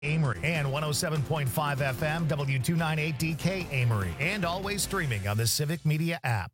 Amory and 107.5 FM W298DK Amory, and always streaming on the Civic Media app.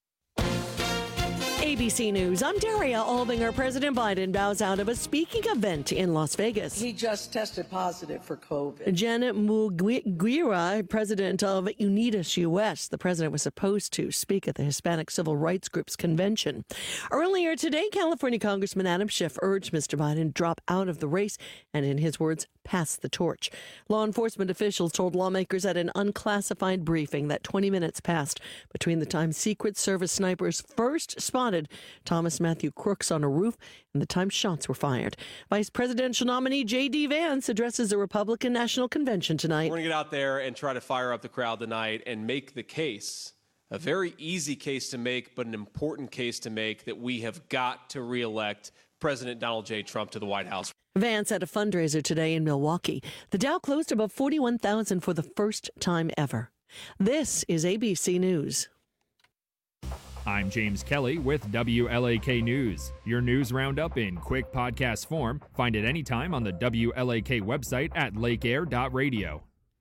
ABC News, I'm Daria Albinger. President Biden bows out of a speaking event in Las Vegas. He just tested positive for COVID. Janet Muguira, president of Unidas US, the president was supposed to speak at the Hispanic Civil Rights Group's convention. Earlier today, California Congressman Adam Schiff urged Mr. Biden to drop out of the race and, in his words, pass the torch. Law enforcement officials told lawmakers at an unclassified briefing that 20 minutes passed between the time Secret Service snipers first spotted Thomas Matthew Crooks on a roof and the time shots were fired. Vice presidential nominee J.D. Vance addresses the Republican National Convention tonight. We're going to get out there and try to fire up the crowd tonight and make the case, a very easy case to make, but an important case to make, that we have got to reelect President Donald J. Trump to the White House. Vance at a fundraiser today in Milwaukee. The Dow closed above 41,000 for the first time ever. This is ABC News. I'm James Kelly with WLAK News. Your news roundup in quick podcast form. Find it anytime on the WLAK website at lakeair.radio.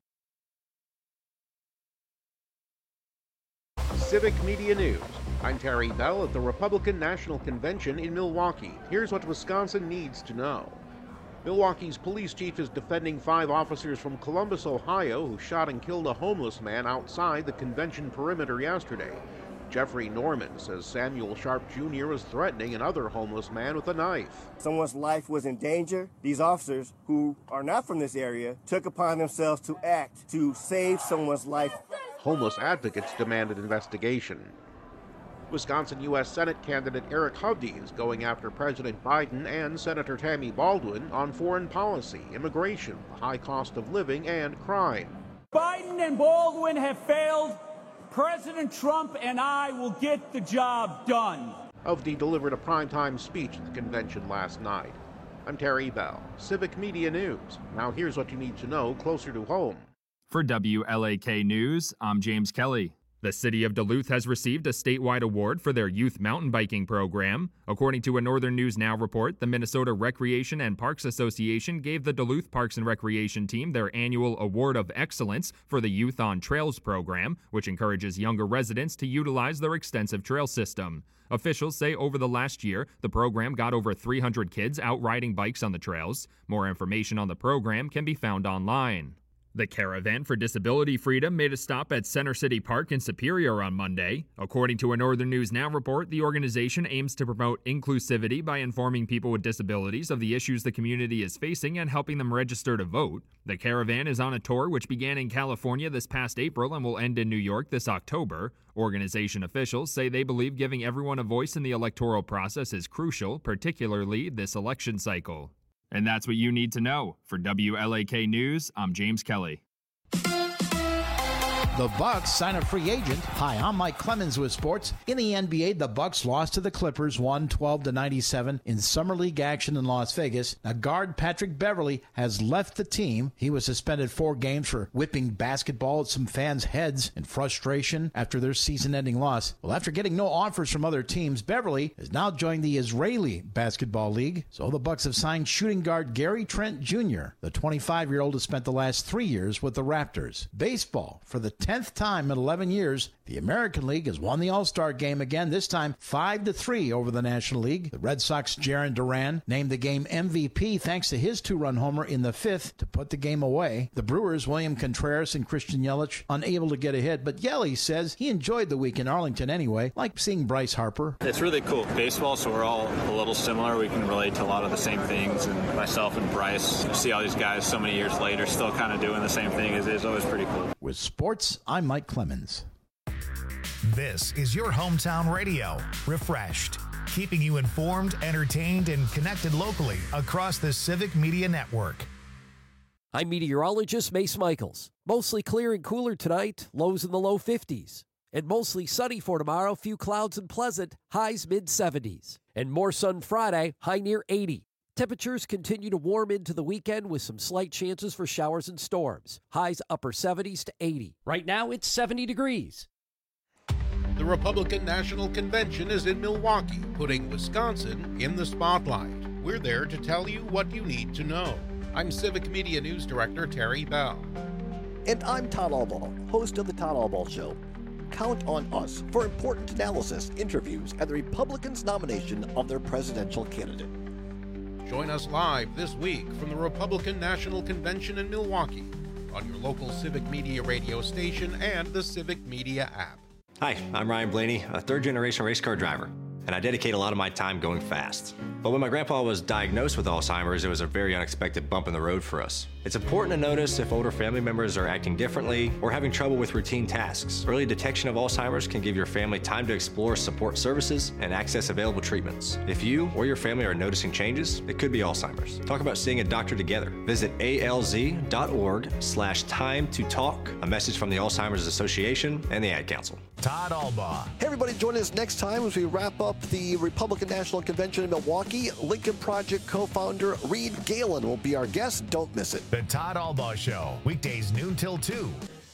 Civic Media News. I'm Terry Bell at the Republican National Convention in Milwaukee. Here's what Wisconsin needs to know. Milwaukee's police chief is defending 5 officers from Columbus, Ohio, who shot and killed a homeless man outside the convention perimeter yesterday. Jeffrey Norman says Samuel Sharp Jr. was threatening another homeless man with a knife. Someone's life was in danger. These officers, who are not from this area, took upon themselves to act to save someone's life. Homeless advocates demanded investigation. Wisconsin U.S. Senate candidate Eric Hovde is going after President Biden and Senator Tammy Baldwin on foreign policy, immigration, the high cost of living, and crime. Biden and Baldwin have failed. President Trump and I will get the job done. Hovde delivered a primetime speech at the convention last night. I'm Terry Bell, Civic Media News. Now here's what you need to know closer to home. For WLAK News, I'm James Kelly. The city of Duluth has received a statewide award for their youth mountain biking program. According to a Northern News Now report, the Minnesota Recreation and Parks Association gave the Duluth Parks and Recreation team their annual Award of Excellence for the Youth on Trails program, which encourages younger residents to utilize their extensive trail system. Officials say over the last year, the program got over 300 kids out riding bikes on the trails. More information on the program can be found online. The Caravan for Disability Freedom made a stop at Center City Park in Superior on Monday. According to a Northern News Now report, the organization aims to promote inclusivity by informing people with disabilities of the issues the community is facing and helping them register to vote. The Caravan is on a tour which began in California this past April and will end in New York this October. Organization officials say they believe giving everyone a voice in the electoral process is crucial, particularly this election cycle. And that's what you need to know. For WLAK News, I'm James Kelly. The Bucks sign a free agent. Hi, I'm Mike Clemens with sports. In the NBA, the Bucks lost to the Clippers 112-97 in Summer League action in Las Vegas. Now, guard Patrick Beverley has left the team. He was suspended 4 games for whipping basketball at some fans' heads in frustration after their season-ending loss. Well, after getting no offers from other teams, Beverley has now joined the Israeli Basketball League. So the Bucks have signed shooting guard Gary Trent Jr. The 25-year-old has spent the last 3 years with the Raptors. Baseball, for the 10th time in 11 years, the American League has won the All-Star game again, this time 5-3 over the National League. The Red Sox' Jarren Duran named the game MVP thanks to his 2-run homer in the 5th to put the game away. The Brewers' William Contreras and Christian Yelich unable to get a hit, but Yelich says he enjoyed the week in Arlington anyway, like seeing Bryce Harper. It's really cool. Baseball, so we're all a little similar. We can relate to a lot of the same things, and myself and Bryce see all these guys so many years later still kind of doing the same thing. It's always pretty cool. With sports, I'm Mike Clemens. This is your hometown radio, Refreshed, keeping you informed, entertained, and connected locally across the Civic Media Network. I'm meteorologist Mace Michaels. Mostly clear and cooler tonight, lows in the low 50s. And mostly sunny for tomorrow, few clouds and pleasant, highs mid-70s. And more sun Friday, high near 80. Temperatures continue to warm into the weekend with some slight chances for showers and storms. Highs upper 70s to 80. Right now, it's 70 degrees. The Republican National Convention is in Milwaukee, putting Wisconsin in the spotlight. We're there to tell you what you need to know. I'm Civic Media News Director Terry Bell. And I'm Todd Albaugh, host of The Todd Albaugh Show. Count on us for important analysis, interviews, and the Republicans' nomination of their presidential candidate. Join us live this week from the Republican National Convention in Milwaukee on your local Civic Media radio station and the Civic Media app. Hi, I'm Ryan Blaney, a third-generation race car driver, and I dedicate a lot of my time going fast. But when my grandpa was diagnosed with Alzheimer's, it was a very unexpected bump in the road for us. It's important to notice if older family members are acting differently or having trouble with routine tasks. Early detection of Alzheimer's can give your family time to explore support services and access available treatments. If you or your family are noticing changes, it could be Alzheimer's. Talk about seeing a doctor together. Visit alz.org/time to talk. A message from the Alzheimer's Association and the Ad Council. Todd Albaugh. Hey, everybody, join us next time as we wrap up the Republican National Convention in Milwaukee. Lincoln Project co-founder Reed Galen will be our guest. Don't miss it. The Todd Albaugh Show, weekdays noon till 2.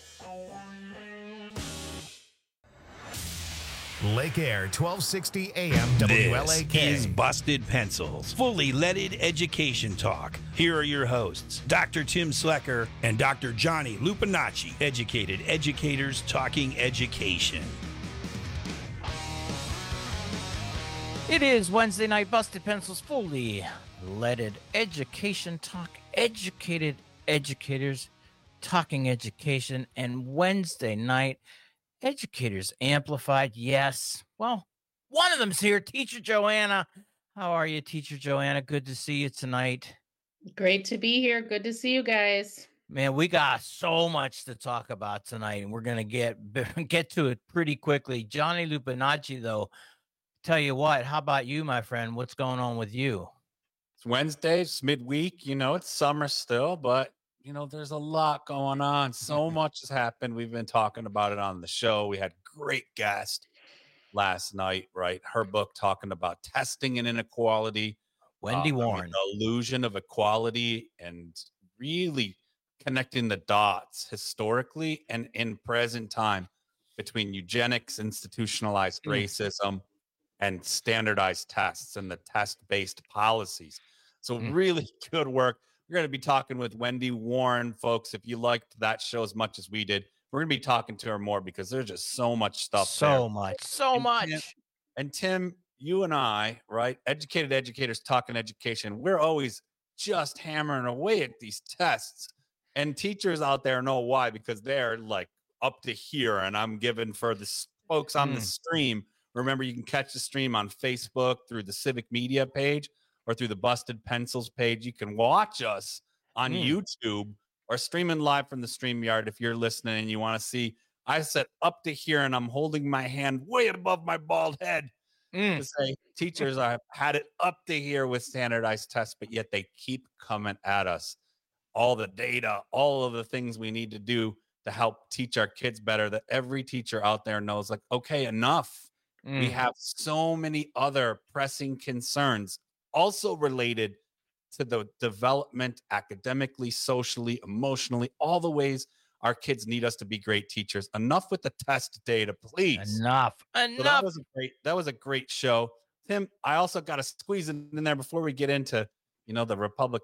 Lake Air, 1260 AM WLAK. This is Busted Pencils, fully leaded education talk. Here are your hosts, Dr. Tim Slecker and Dr. Johnny Lupinacci, educated educators talking education. It is Wednesday night, Busted Pencils, fully leaded education talk, educated educators talking education, and Wednesday night, Educators Amplified. Yes. Well, one of them's here, Teacher Joanna. How are you, Teacher Joanna? Good to see you tonight. Great to be here. Good to see you guys. Man, we got so much to talk about tonight, and we're going to get to it pretty quickly. Johnny Lupinacci, though, tell you what, how about you, my friend? What's going on with you? It's Wednesday, it's midweek. It's summer still, but there's a lot going on. So much has happened. We've been talking about it on the show. We had great guest last night, right? Her book talking about testing and inequality. Wendy Warren. The illusion of equality, and really connecting the dots historically and in present time between eugenics, institutionalized racism, and standardized tests and the test-based policies. So really good work. We're going to be talking with Wendy Warren, folks. If you liked that show as much as we did, we're going to be talking to her more because there's just so much stuff. So much. And Tim, you and I, right? Educated educators talking education. We're always just hammering away at these tests. And teachers out there know why, because they're like up to here. And I'm giving for the folks on the stream. Remember, you can catch the stream on Facebook through the Civic Media page, or through the Busted Pencils page. You can watch us on YouTube or streaming live from the StreamYard if you're listening and you want to see. I said up to here, and I'm holding my hand way above my bald head to say teachers have had it up to here with standardized tests, but yet they keep coming at us. All the data, all of the things we need to do to help teach our kids better, that every teacher out there knows, like, okay, enough. We have so many other pressing concerns also related to the development academically, socially, emotionally, all the ways our kids need us to be great teachers. Enough with the test data, please. Enough. So that was a great show. Tim, I also got to squeeze in there before we get into, the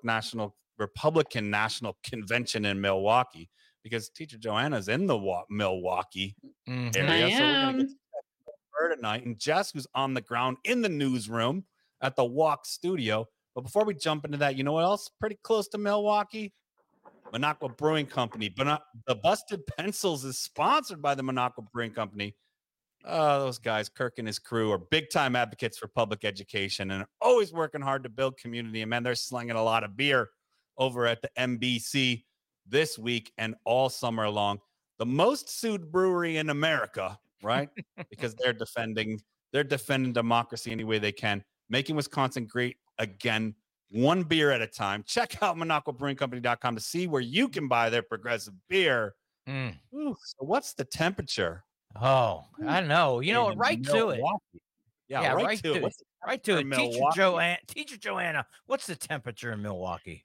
Republican National Convention in Milwaukee, because Teacher Joanna's in the Milwaukee area. So we're going to get to her tonight. And Jess, who's on the ground in the newsroom at the Walk Studio. But before we jump into that, you know what else? Pretty close to Milwaukee? Minocqua Brewing Company. But the Busted Pencils is sponsored by the Minocqua Brewing Company. Those guys, Kirk and his crew, are big-time advocates for public education and are always working hard to build community. And, man, they're slinging a lot of beer over at the MBC this week and all summer long. The most sued brewery in America, right? Because they're defending democracy any way they can. Making Wisconsin great again, one beer at a time. Check out MinocquaBrewingCompany.com to see where you can buy their progressive beer. Ooh, so what's the temperature? Oh, I know. Right to it. Yeah, right to it. Right to it. Teacher Joanna, what's the temperature in Milwaukee?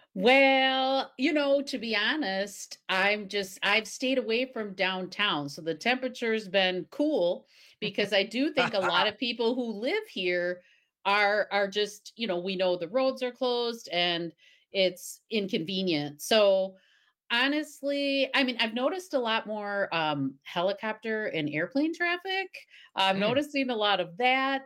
Well, to be honest, I've stayed away from downtown. So the temperature's been cool, because I do think a lot of people who live here are just, we know the roads are closed, and it's inconvenient. So honestly, I mean, I've noticed a lot more helicopter and airplane traffic. I'm noticing a lot of that.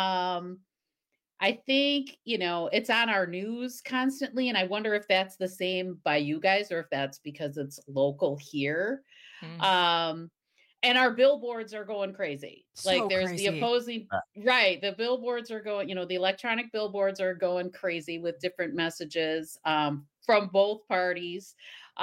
I think, it's on our news constantly, and I wonder if that's the same by you guys or if that's because it's local here. Um, and our billboards are going crazy. Like So there's the crazy. opposing, right? The billboards are going, the electronic billboards are going crazy with different messages from both parties.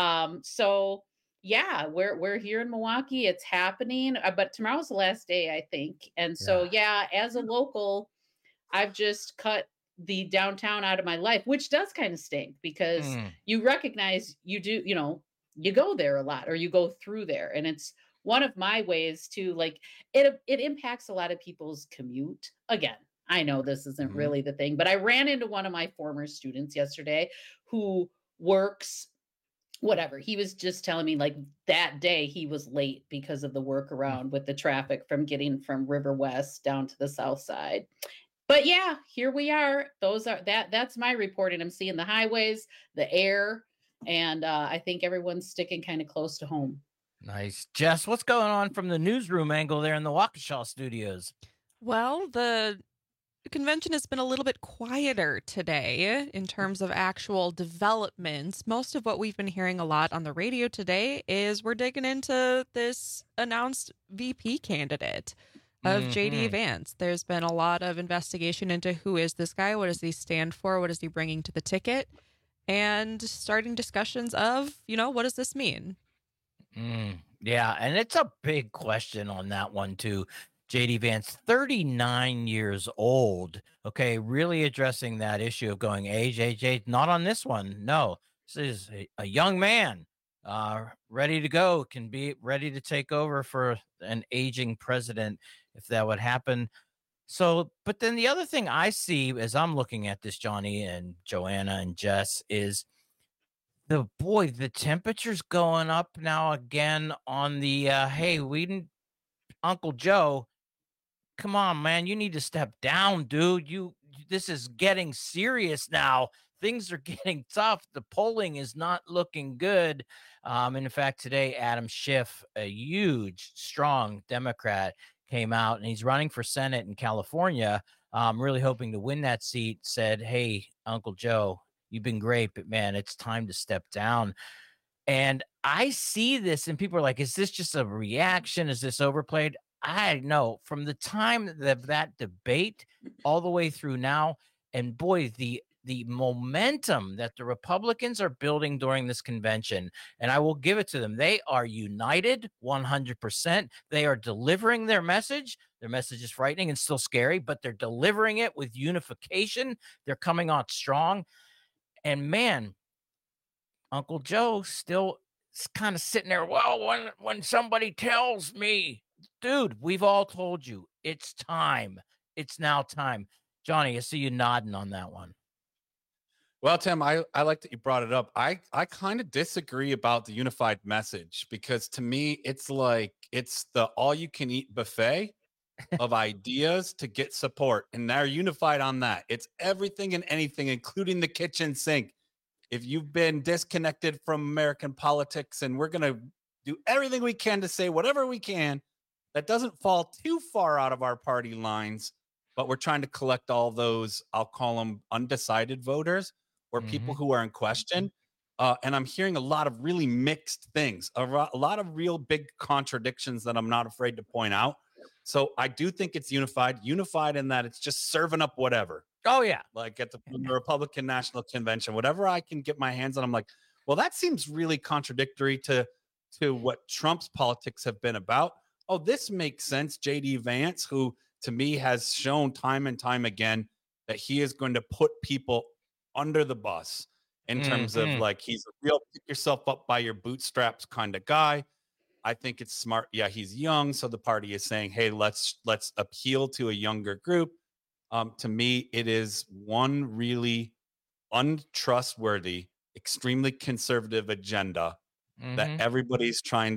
So yeah, we're here in Milwaukee. It's happening, but tomorrow's the last day, I think. And so yeah, as a local, I've just cut the downtown out of my life, which does kind of stink because you recognize you do, you go there a lot or you go through there. And it's one of my ways to like it impacts a lot of people's commute. Again, I know this isn't really the thing, but I ran into one of my former students yesterday who works whatever. He was just telling me like that day he was late because of the workaround with the traffic from getting from River West down to the south side. But yeah, here we are. That's my reporting. I'm seeing the highways, the air, and I think everyone's sticking kind of close to home. Nice. Jess, what's going on from the newsroom angle there in the Waukesha studios? Well, the convention has been a little bit quieter today in terms of actual developments. Most of what we've been hearing a lot on the radio today is we're digging into this announced VP candidate of JD Vance. There's been a lot of investigation into who is this guy, what does he stand for, what is he bringing to the ticket, and starting discussions of, what does this mean? Yeah, and it's a big question on that one too. JD Vance, 39 years old. Okay, really addressing that issue of going age, not on this one. No, this is a young man, ready to go, can be ready to take over for an aging president if that would happen. So, but then the other thing I see as I'm looking at this, Johnny and Joanna and Jess, is the temperature's going up now again on the, hey, Uncle Joe, come on, man, you need to step down, dude. This is getting serious now. Things are getting tough. The polling is not looking good. In fact, today, Adam Schiff, a huge, strong Democrat, came out and he's running for Senate in California, really hoping to win that seat, said, hey, Uncle Joe, you've been great, but man, it's time to step down. And I see this and people are like, is this just a reaction? Is this overplayed? I know from the time of that debate all the way through now, and boy, the momentum that the Republicans are building during this convention, and I will give it to them. They are united 100%. They are delivering their message. Their message is frightening and still scary, but they're delivering it with unification. They're coming on strong. And man, Uncle Joe still kind of sitting there. Well, when somebody tells me, dude, we've all told you it's time. It's now time. Johnny, I see you nodding on that one. Well, Tim, I like that you brought it up. I kind of disagree about the unified message because to me, it's like it's the all-you-can-eat buffet of ideas to get support. And they're unified on that. It's everything and anything, including the kitchen sink. If you've been disconnected from American politics, and we're going to do everything we can to say whatever we can that doesn't fall too far out of our party lines, but we're trying to collect all those, I'll call them undecided voters, or people who are in question. And I'm hearing a lot of really mixed things, a lot of real big contradictions that I'm not afraid to point out. So I do think it's unified in that it's just serving up whatever. Oh, yeah. Like at the Republican National Convention, whatever I can get my hands on. I'm like, well, that seems really contradictory to what Trump's politics have been about. Oh, this makes sense. JD Vance, who to me has shown time and time again that he is going to put people under the bus in terms of like, he's a real pick yourself up by your bootstraps kind of guy. I think it's smart. Yeah, he's young. So the party is saying, hey, let's appeal to a younger group. To me, it is one really untrustworthy, extremely conservative agenda that everybody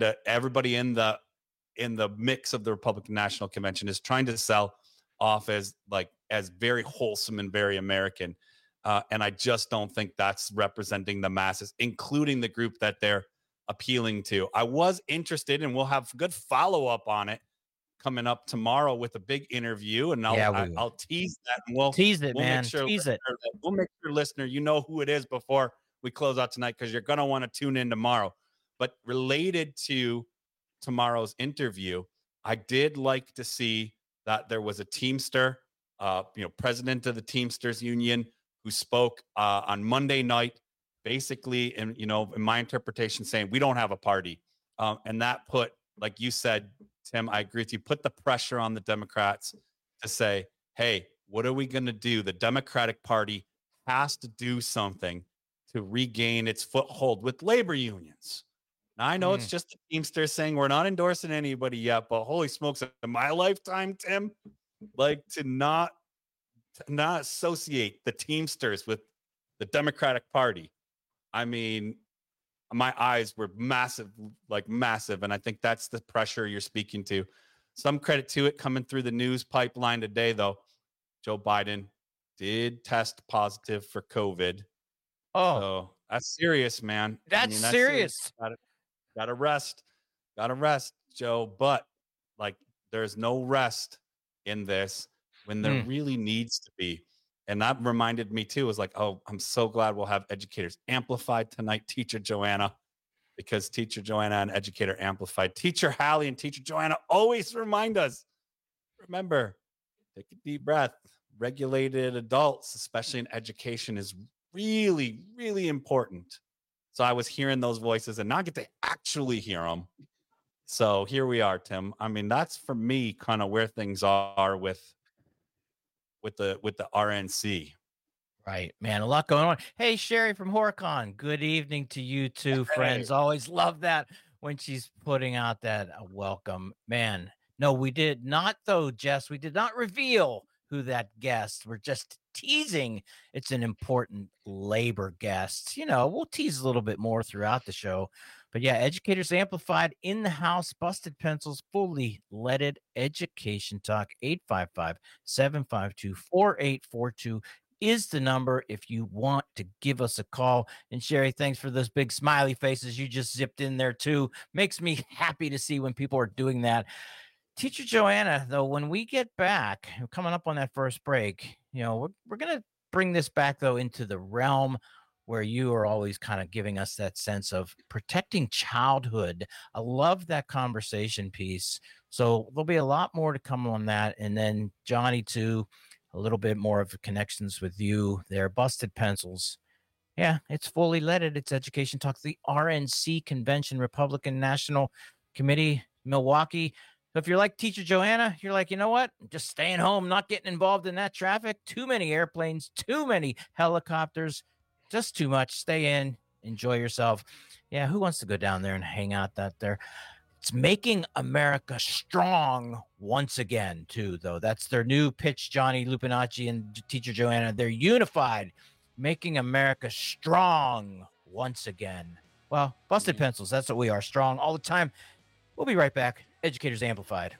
in the mix of the Republican National Convention is trying to sell off as very wholesome and very American. And I just don't think that's representing the masses, including the group that they're appealing to. I was interested, and we'll have good follow-up on it coming up tomorrow with a big interview, and I'll tease that. And we'll tease it, man. Make sure tease it. We'll make sure, listener, you know who it is before we close out tonight, because you're going to want to tune in tomorrow. But related to tomorrow's interview, I did like to see that there was a Teamster, president of the Teamsters Union, who spoke on Monday night, basically, in my interpretation, saying we don't have a party, and that put, like you said, Tim, I agree with you, put the pressure on the Democrats to say, hey, what are we going to do? The Democratic Party has to do something to regain its foothold with labor unions. Now, I know it's just the Teamsters saying we're not endorsing anybody yet, but holy smokes, in my lifetime, Tim, like to not associate the Teamsters with the Democratic Party. I mean, my eyes were massive. And I think that's the pressure you're speaking to. Some credit to it coming through the news pipeline today, though. Joe Biden did test positive for COVID. Oh, so that's serious, man. That's serious. Gotta rest, Joe. But there's no rest in this when there really needs to be. And that reminded me too, was like, oh, I'm so glad we'll have Educators Amplified tonight, Teacher Joanna, because Teacher Joanna and Educator Amplified, Teacher Hallie and Teacher Joanna always remind us, remember, take a deep breath. Regulated adults, especially in education, is really, really important. So I was hearing those voices and now I get to actually hear them. So here we are, Tim. I mean, that's for me kind of where things are with the RNC. Right, man. A lot going on. Hey, Sherry from Horicon. Good evening to you too, friends. Always love that when she's putting out that welcome. Man, no, we did not, though, Jess. We did not reveal who that guest. We're just teasing. It's an important labor guest. We'll tease a little bit more throughout the show. But yeah, Educators Amplified in the house, Busted Pencils, fully leaded education talk. 855-752-4842 is the number if you want to give us a call. And Sherry, thanks for those big smiley faces you just zipped in there too. Makes me happy to see when people are doing that. Teacher Joanna, though, when we get back, coming up on that first break, we're going to bring this back, though, into the realm where you are always kind of giving us that sense of protecting childhood. I love that conversation piece. So there'll be a lot more to come on that. And then Johnny, too, a little bit more of connections with you there. Busted Pencils. Yeah, it's fully leaded. It's Education Talk, the RNC Convention, Republican National Committee, Milwaukee. So if you're like Teacher Joanna, you're like, you know what? I'm just staying home, not getting involved in that traffic. Too many airplanes, too many helicopters, just too much. Stay in, enjoy yourself. Yeah, who wants to go down there and hang out out there? It's making America strong once again, too, though. That's their new pitch, Johnny Lupinacci and Teacher Joanna. They're unified, making America strong once again. Well, Busted Pencils, that's what we are, strong all the time. We'll be right back. Educators Amplified.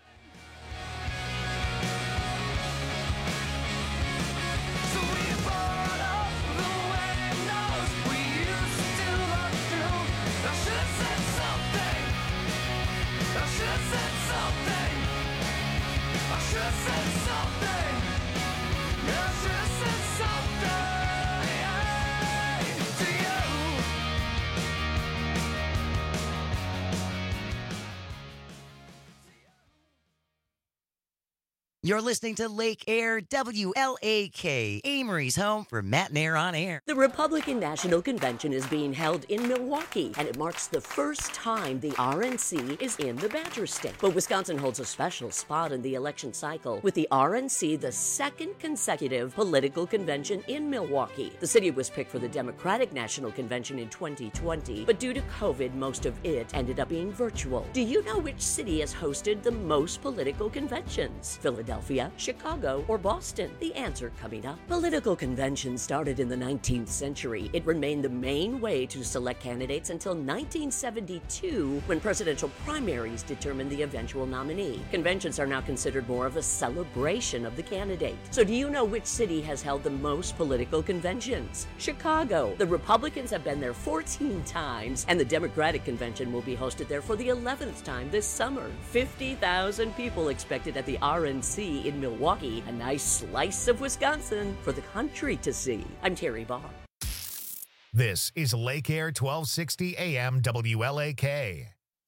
You're listening to Lake Air, WLAK, Amory's home for Matt and Air on Air. The Republican National Convention is being held in Milwaukee, and it marks the first time the RNC is in the Badger State. But Wisconsin holds a special spot in the election cycle, with the RNC the second consecutive political convention in Milwaukee. The city was picked for the Democratic National Convention in 2020, but due to COVID, most of it ended up being virtual. Do you know which city has hosted the most political conventions? Philadelphia Philadelphia, Chicago, or Boston? The answer coming up. Political conventions started in the 19th century. It remained the main way to select candidates until 1972, when presidential primaries determined the eventual nominee. Conventions are now considered more of a celebration of the candidate. So do you know which city has held the most political conventions? Chicago. The Republicans have been there 14 times, and the Democratic convention will be hosted there for the 11th time this summer. 50,000 people expected at the RNC in Milwaukee. A nice slice of Wisconsin for the country to see. I'm Terry Barr. This is Lake Air 1260 AM WLAK.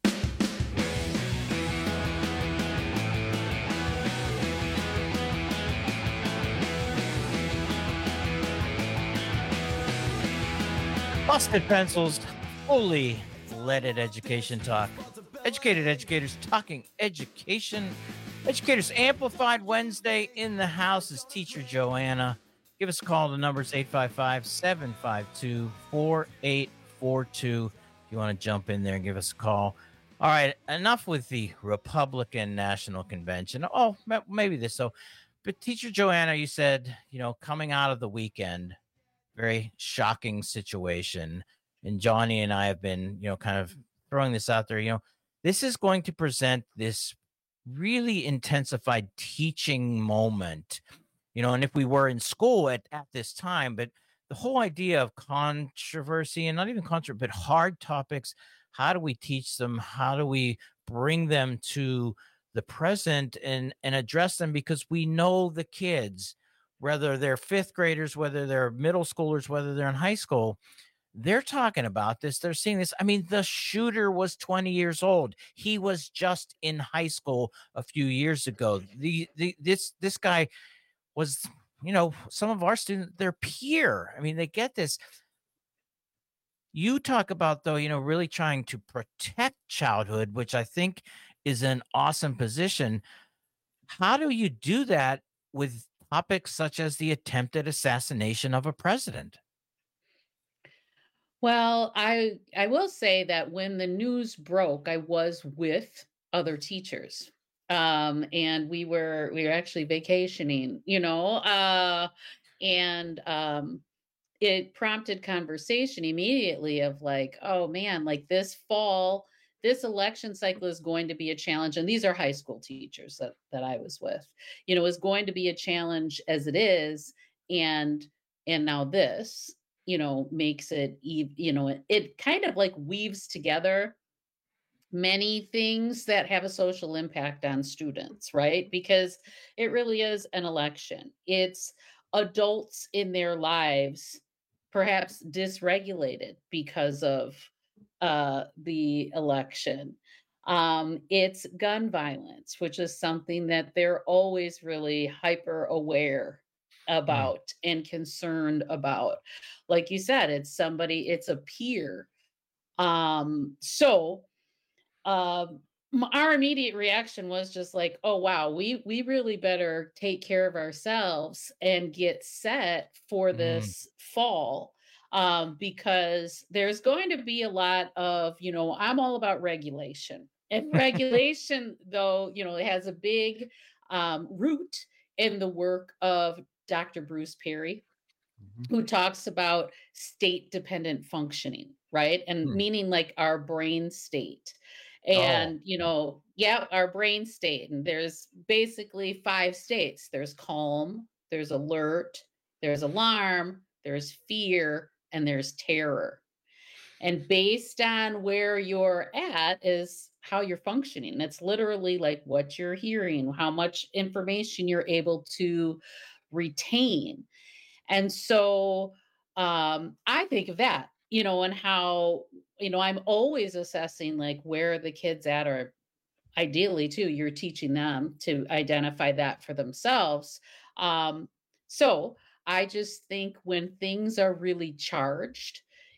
Busted Pencils, fully leaded education talk. Educated educators talking education. Educators Amplified Wednesday. In the house is Teacher Joanna. Give us a call. The number is 855-752-4842. If you want to jump in there and give us a call. All right, enough with the Republican National Convention. Oh, maybe this. But Teacher Joanna, you said, coming out of the weekend, very shocking situation. And Johnny and I have been, kind of throwing this out there. This is going to present this really intensified teaching moment, and if we were in school at this time, but the whole idea of controversy, and not even controversy, but hard topics, how do we teach them? How do we bring them to the present and address them? Because we know the kids, whether they're fifth graders, whether they're middle schoolers, whether they're in high school, they're talking about this. They're seeing this. I mean, the shooter was 20 years old. He was just in high school a few years ago. This guy was, some of our students, their peer. I mean, they get this. You talk about, though, really trying to protect childhood, which I think is an awesome position. How do you do that with topics such as the attempted assassination of a president? Well, I will say that when the news broke, I was with other teachers. And we were actually vacationing, and it prompted conversation immediately of like, oh man, like this fall, this election cycle is going to be a challenge. And these are high school teachers that I was with, is going to be a challenge as it is. And now this, makes it, it kind of like weaves together many things that have a social impact on students, right? Because it really is an election. It's adults in their lives, perhaps dysregulated because of the election. It's gun violence, which is something that they're always really hyper aware about and concerned about. Like you said, it's a peer. Our immediate reaction was just like, oh, wow, we really better take care of ourselves and get set for this fall. Because there's going to be a lot of, I'm all about regulation. And regulation, though, it has a big root in the work of Dr. Bruce Perry, who talks about state-dependent functioning, right? And meaning like our brain state. And, our brain state. And there's basically 5 states. There's calm, there's alert, there's alarm, there's fear, and there's terror. And based on where you're at is how you're functioning. It's literally like what you're hearing, how much information you're able to retain. And so I think of that, and how, I'm always assessing like where the kids at, or ideally too, you're teaching them to identify that for themselves. So I just think when things are really charged,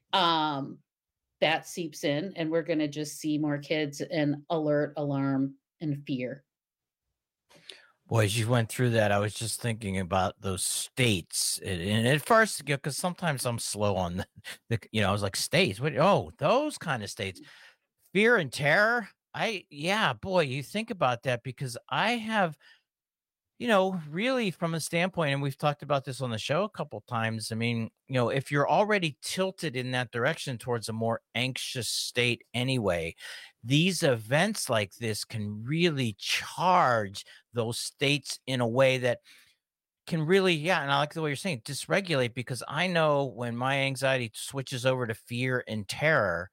that seeps in, and we're going to just see more kids in alert, alarm, and fear. Boy, as you went through that, I was just thinking about those states. And at first, because sometimes I'm slow on I was like, states. What? Oh, those kind of states. Fear and terror. Boy, you think about that, because I have really from a standpoint, and we've talked about this on the show a couple times. I mean, if you're already tilted in that direction towards a more anxious state anyway, these events like this can really charge those states in a way that can really, and I like the way you're saying, dysregulate, because I know when my anxiety switches over to fear and terror,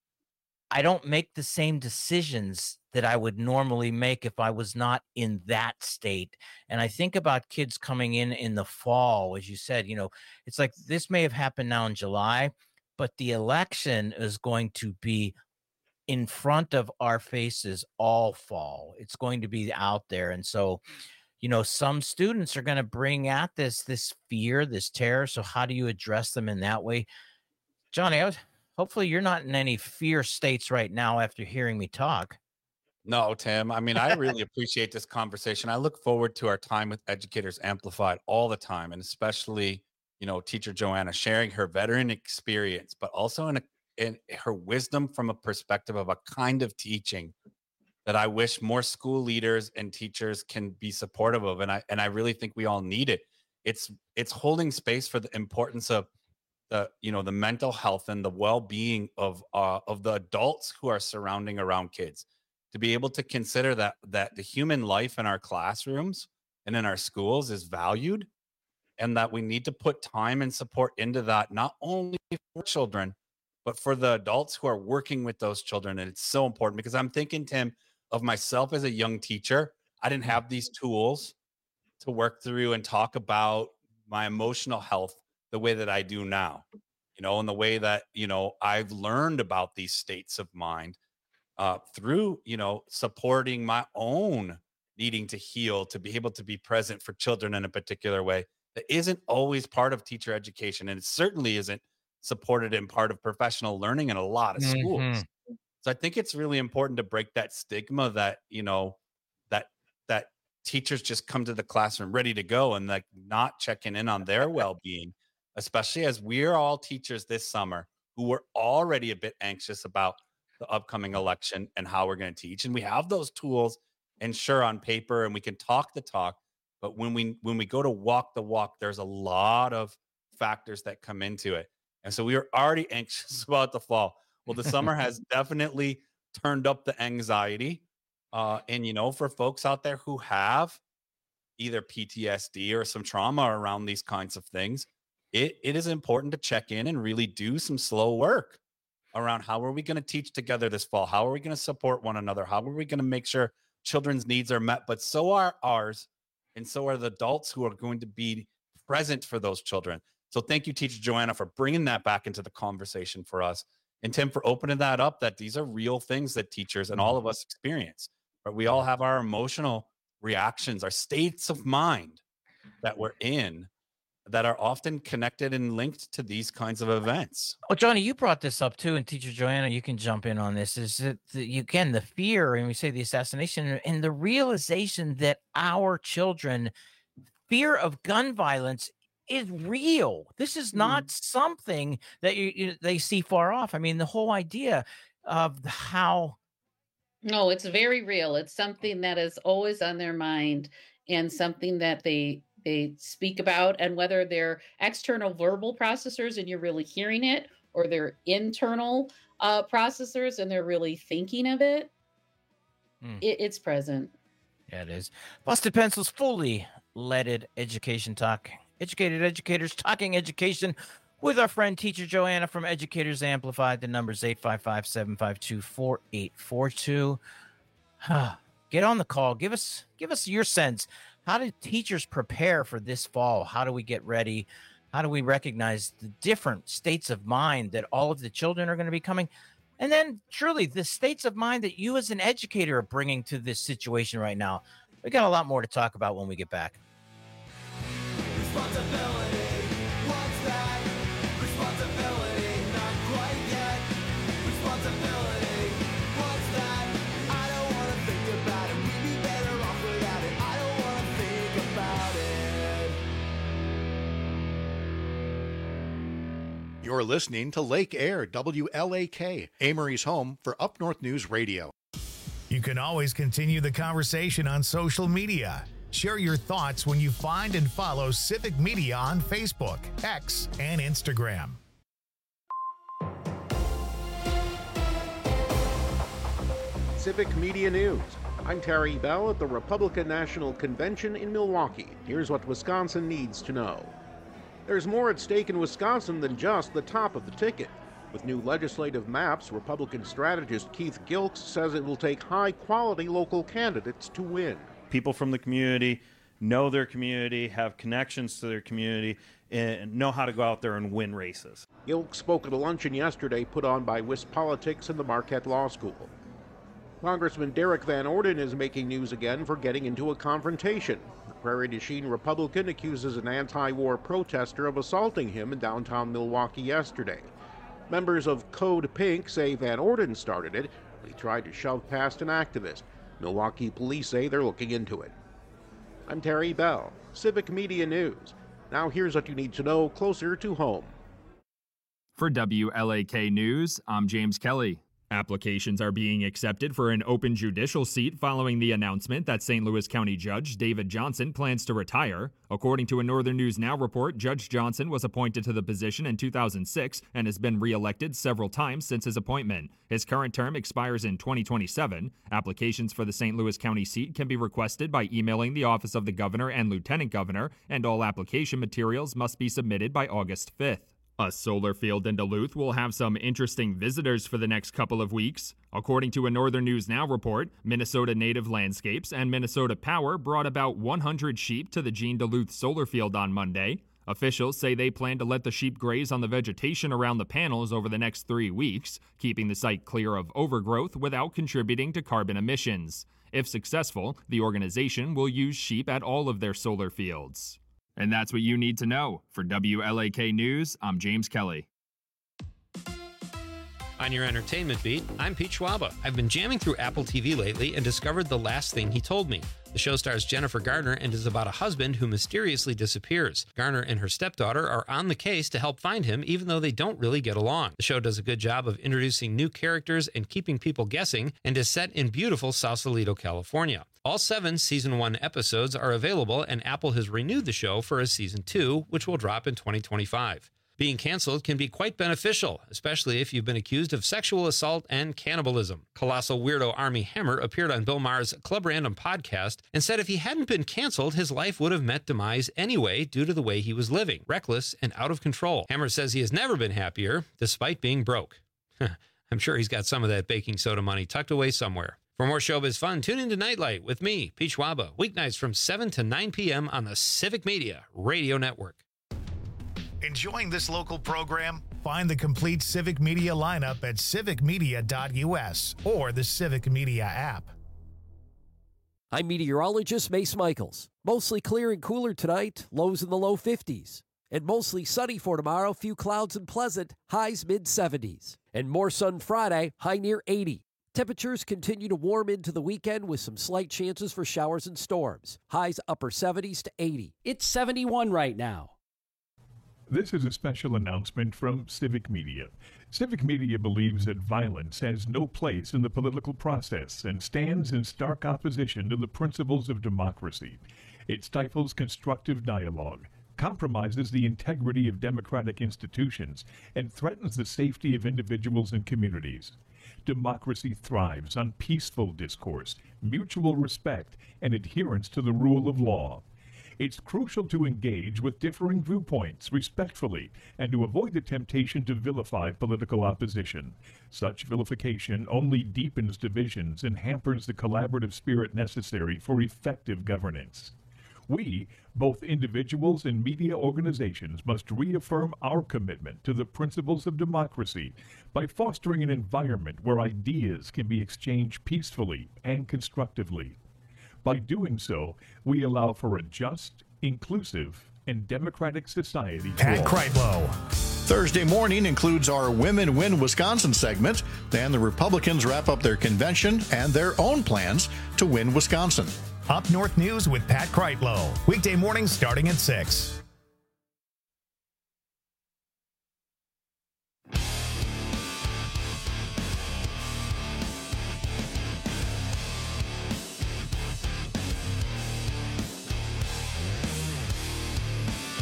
I don't make the same decisions that I would normally make if I was not in that state. And I think about kids coming in the fall, as you said, it's like this may have happened now in July, but the election is going to be in front of our faces all fall. It's going to be out there. And so, some students are going to bring at this fear, this terror. So how do you address them in that way? Johnny, hopefully you're not in any fear states right now after hearing me talk. No, Tim. I mean, I really appreciate this conversation. I look forward to our time with Educators Amplified all the time, and especially, Teacher Joanna sharing her veteran experience, but also in her wisdom from a perspective of a kind of teaching that I wish more school leaders and teachers can be supportive of. And I really think we all need it. It's holding space for the importance of the mental health and the well-being of the adults who are surrounding around kids, to be able to consider that the human life in our classrooms and in our schools is valued, and that we need to put time and support into that, not only for children, but for the adults who are working with those children. And it's so important, because I'm thinking, Tim, of myself as a young teacher. I didn't have these tools to work through and talk about my emotional health the way that I do now, and the way that, I've learned about these states of mind through, supporting my own needing to heal, to be able to be present for children in a particular way that isn't always part of teacher education. And it certainly isn't supported in part of professional learning in a lot of schools. Mm-hmm. So I think it's really important to break that stigma that, that teachers just come to the classroom ready to go and like not checking in on their well-being, especially as we're all teachers this summer who were already a bit anxious about the upcoming election and how we're going to teach. And we have those tools, and sure, on paper, and we can talk the talk, but when we go to walk the walk, there's a lot of factors that come into it. And so we were already anxious about the fall. Well, the summer has definitely turned up the anxiety. And, for folks out there who have either PTSD or some trauma around these kinds of things, it is important to check in and really do some slow work around how are we going to teach together this fall? How are we going to support one another? How are we going to make sure children's needs are met? But so are ours, and so are the adults who are going to be present for those children. So thank you, Teacher Joanna, for bringing that back into the conversation for us. And Tim, for opening that up, that these are real things that teachers and all of us experience. But we all have our emotional reactions, our states of mind that we're in that are often connected and linked to these kinds of events. Well, Johnny, you brought this up too, and Teacher Joanna, you can jump in on this. Is that again, the fear, and we say the assassination, and the realization that our children, fear of gun violence is real. This is not something that they see far off. I mean, the whole idea of how. No, it's very real. It's something that is always on their mind, and something that they speak about, and whether they're external verbal processors and you're really hearing it, or they're internal processors and they're really thinking of it, it's present. Yeah, it is. Busted Pencils, fully leaded education talk. Educated educators talking education with our friend Teacher Joanna from Educators Amplified. The number's 855-752-4842. Get on the call. Give us your sense. How do teachers prepare for this fall? How do we get ready? How do we recognize the different states of mind that all of the children are going to be coming? And then truly the states of mind that you as an educator are bringing to this situation right now. We got a lot more to talk about when we get back. You're listening to Lake Air, WLAK, Amory's home for Up North News Radio. You can always continue the conversation on social media. Share your thoughts when you find and follow Civic Media on Facebook, X, and Instagram. Civic Media News. I'm Terry Bell at the Republican National Convention in Milwaukee. Here's what Wisconsin needs to know. There's more at stake in Wisconsin than just the top of the ticket. With new legislative maps, Republican strategist Keith Gilks says it will take high-quality local candidates to win. People from the community know their community, have connections to their community, and know how to go out there and win races. Gilks spoke at a luncheon yesterday put on by WisPolitics and the Marquette Law School. Congressman Derek Van Orden is making news again for getting into a confrontation. The Prairie du Chien Republican accuses an anti-war protester of assaulting him in downtown Milwaukee yesterday. Members of Code Pink say Van Orden started it. He tried to shove past an activist. Milwaukee police say they're looking into it. I'm Terry Bell, Civic Media News. Now here's what you need to know closer to home. For WLAK News, I'm James Kelly. Applications are being accepted for an open judicial seat following the announcement that St. Louis County Judge David Johnson plans to retire. According to a Northern News Now report, Judge Johnson was appointed to the position in 2006 and has been re-elected several times since his appointment. His current term expires in 2027. Applications for the St. Louis County seat can be requested by emailing the office of the governor and lieutenant governor, and all application materials must be submitted by August 5th. A solar field in Duluth will have some interesting visitors for the next couple of weeks. According to a Northern News Now report, Minnesota Native Landscapes and Minnesota Power brought about 100 sheep to the Gene Duluth solar field on Monday. Officials say they plan to let the sheep graze on the vegetation around the panels over the next 3 weeks, keeping the site clear of overgrowth without contributing to carbon emissions. If successful, the organization will use sheep at all of their solar fields. And that's what you need to know. For WLAK News, I'm James Kelly. On your entertainment beat, I'm Pete Schwaba. I've been jamming through Apple TV lately and discovered The Last Thing He Told Me. The show stars Jennifer Garner and is about a husband who mysteriously disappears. Garner and her stepdaughter are on the case to help find him, even though they don't really get along. The show does a good job of introducing new characters and keeping people guessing, and is set in beautiful Sausalito, California. All 7 Season 1 episodes are available, and Apple has renewed the show for a Season 2, which will drop in 2025. Being canceled can be quite beneficial, especially if you've been accused of sexual assault and cannibalism. Colossal weirdo Armie Hammer appeared on Bill Maher's Club Random podcast and said if he hadn't been canceled, his life would have met demise anyway due to the way he was living, reckless and out of control. Hammer says he has never been happier, despite being broke. I'm sure he's got some of that baking soda money tucked away somewhere. For more showbiz fun, tune into Nightlight with me, Pete Schwaba, weeknights from 7 to 9 p.m. on the Civic Media Radio Network. Enjoying this local program? Find the complete Civic Media lineup at civicmedia.us or the Civic Media app. I'm meteorologist Mace Michaels. Mostly clear and cooler tonight, lows in the low 50s. And mostly sunny for tomorrow, few clouds and pleasant, highs mid-70s. And more sun Friday, high near 80. Temperatures continue to warm into the weekend with some slight chances for showers and storms. Highs upper 70s to 80. It's 71 right now. This is a special announcement from Civic Media. Civic Media believes that violence has no place in the political process and stands in stark opposition to the principles of democracy. It stifles constructive dialogue, compromises the integrity of democratic institutions, and threatens the safety of individuals and communities. Democracy thrives on peaceful discourse, mutual respect, and adherence to the rule of law. It's crucial to engage with differing viewpoints respectfully and to avoid the temptation to vilify political opposition. Such vilification only deepens divisions and hampers the collaborative spirit necessary for effective governance. We, both individuals and media organizations, must reaffirm our commitment to the principles of democracy by fostering an environment where ideas can be exchanged peacefully and constructively. By doing so, we allow for a just, inclusive, and democratic society. Pat Kreitlow. Thursday morning includes our Women Win Wisconsin segment. Then the Republicans wrap up their convention and their own plans to win Wisconsin. Up North News with Pat Kreitlow. Weekday mornings starting at 6.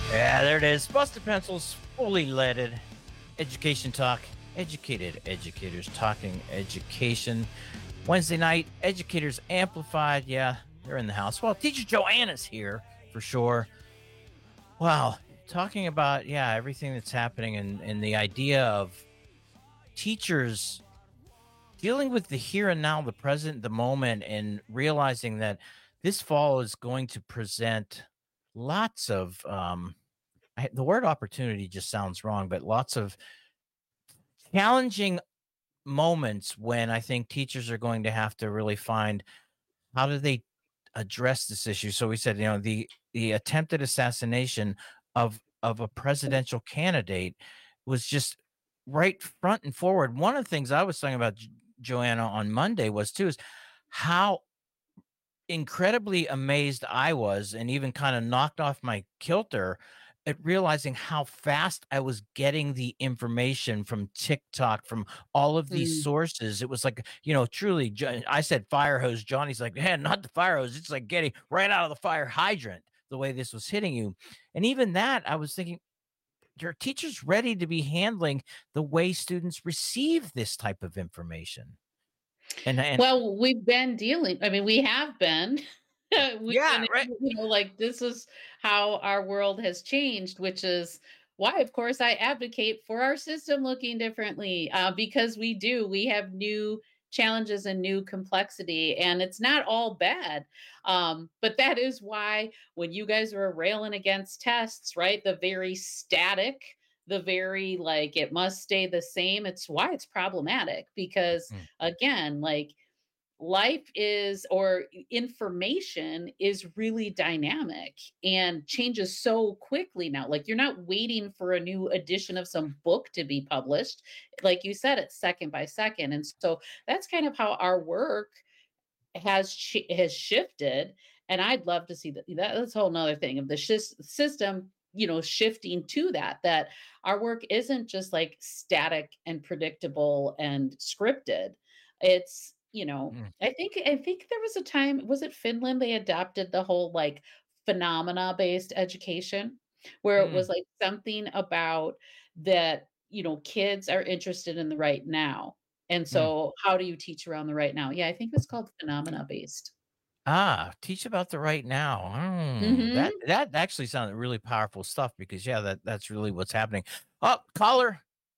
Yeah, there it is. Busted Pencils, fully leaded. Education talk. Educated educators talking education. Wednesday night, Educators Amplified. Yeah, they're in the house. Well, Teacher Joanna's here for sure. Wow. Talking about, everything that's happening and the idea of teachers dealing with the here and now, the present, the moment, and realizing that this fall is going to present lots of the word opportunity just sounds wrong, but lots of challenging moments when I think teachers are going to have to really find how do they address this issue. So we said, the attempted assassination of a presidential candidate was just right front and forward. One of the things I was talking about, Joanna, on Monday was how incredibly amazed I was, and even kind of knocked off my kilter at realizing how fast I was getting the information from TikTok, from all of these sources. It was like, truly, I said fire hose. Johnny's like, man, not the fire hose. It's like getting right out of the fire hydrant, the way this was hitting you. And even that, I was thinking, your teachers ready to be handling the way students receive this type of information? And well, we've been dealing. I mean, we have been. Right. Like this is how our world has changed, which is why, of course, I advocate for our system looking differently, because we have new challenges and new complexity, and it's not all bad. But that is why when you guys were railing against tests, right, the very static, the very like it must stay the same, it's why it's problematic, because again, like life is, or information is really dynamic and changes so quickly now. Like you're not waiting for a new edition of some book to be published. Like you said, it's second by second. And so that's kind of how our work has shifted. And I'd love to see that's a whole nother thing of the system, shifting to that our work isn't just like static and predictable and scripted. It's, I think there was a time, was it Finland? They adopted the whole like phenomena-based education, where it was like something about that, kids are interested in the right now. And so how do you teach around the right now? Yeah, I think it's called phenomena-based. Teach about the right now. That actually sounded really powerful stuff, because that's really what's happening. Caller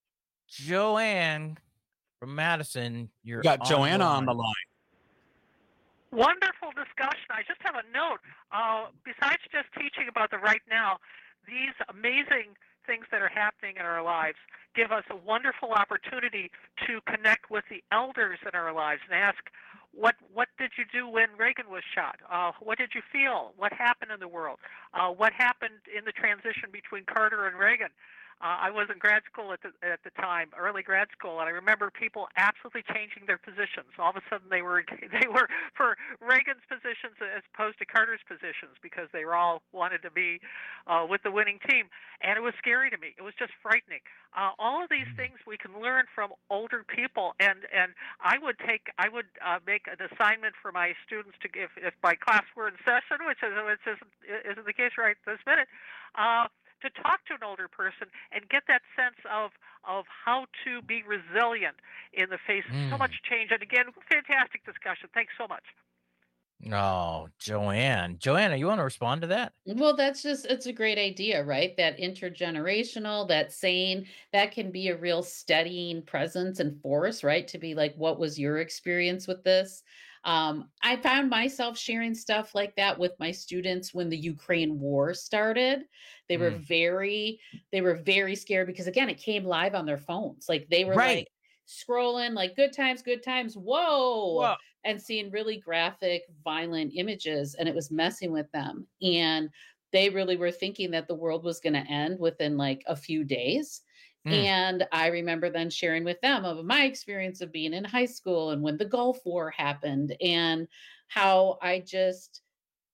Joanne from Madison. You got Joanna on the line. Wonderful discussion. I just have a note. Besides just teaching about the right now, these amazing things that are happening in our lives give us a wonderful opportunity to connect with the elders in our lives and ask, what did you do when Reagan was shot? What did you feel? What happened in the world? What happened in the transition between Carter and Reagan? I was in grad school at the time, early grad school, and I remember people absolutely changing their positions. All of a sudden, they were for Reagan's positions as opposed to Carter's positions, because they were all wanted to be with the winning team, and it was scary to me. It was just frightening. All of these things we can learn from older people, and I would make an assignment for my students to give, if my class were in session, which isn't the case right this minute. To talk to an older person and get that sense of how to be resilient in the face of so much change. And again, fantastic discussion. Thanks so much. No, Joanna, you want to respond to that? Well, it's a great idea, right? That intergenerational, that saying, that can be a real steadying presence and force, right? To be like, what was your experience with this? I found myself sharing stuff like that with my students when the Ukraine war started. They were very scared, because again, it came live on their phones. Like they were like scrolling like good times. Whoa. And seeing really graphic, violent images, and it was messing with them. And they really were thinking that the world was going to end within like a few days. And I remember then sharing with them of my experience of being in high school and when the Gulf War happened, and how I just,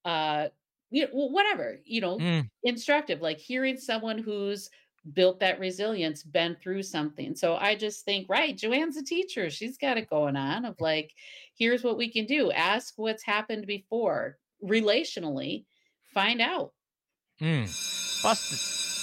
whatever, instructive, like hearing someone who's built that resilience, been through something. So I just think, right, Joanne's a teacher. She's got it going on of like, here's what we can do. Ask what's happened before relationally, find out. Busted.